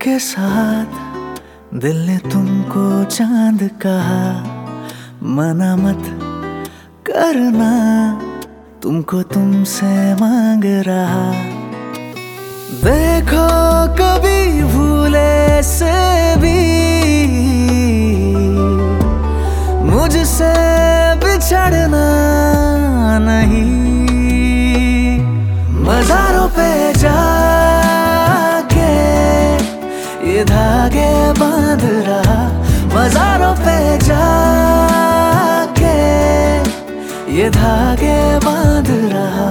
के साथ दिल ने तुमको चांद कहा, मना मत करना, तुमको तुमसे मांग रहा। देखो कभी भूले से भी मुझसे बिछड़ना नहीं। मज़ारों पे जाके ये धागे बांध रहा, मज़ारों पे जाके ये धागे बांध रहा।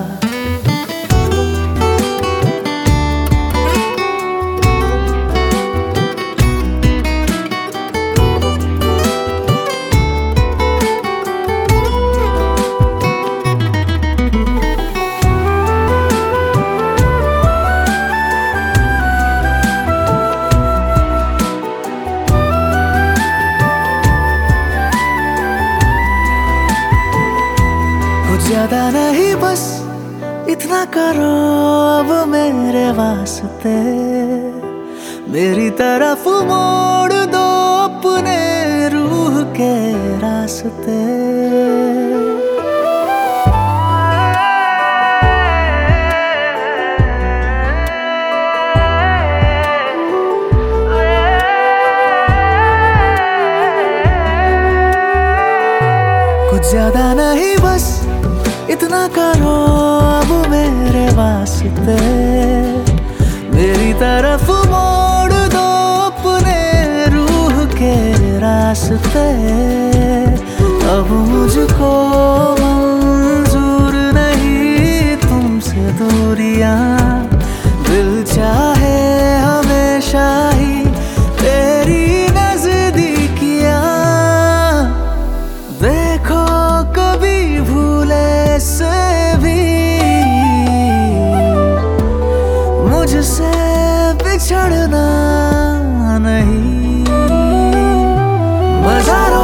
ज्यादा नहीं बस इतना करो अब मेरे वास्ते, मेरी तरफ मोड़ दो अपने रूह के रास्ते। कुछ ज्यादा नहीं बस इतना करो अब मेरे वास्ते, मेरी तरफ मोड़ दो अपने रूह के रास्ते। अब मुझको मंजूर नहीं तुमसे दूरियां, दिल चाहे हमेशा ही तेरी नजदीकियां। देखो कभी भूले से भी मुझसे बिछड़ना नहीं। मज़ारों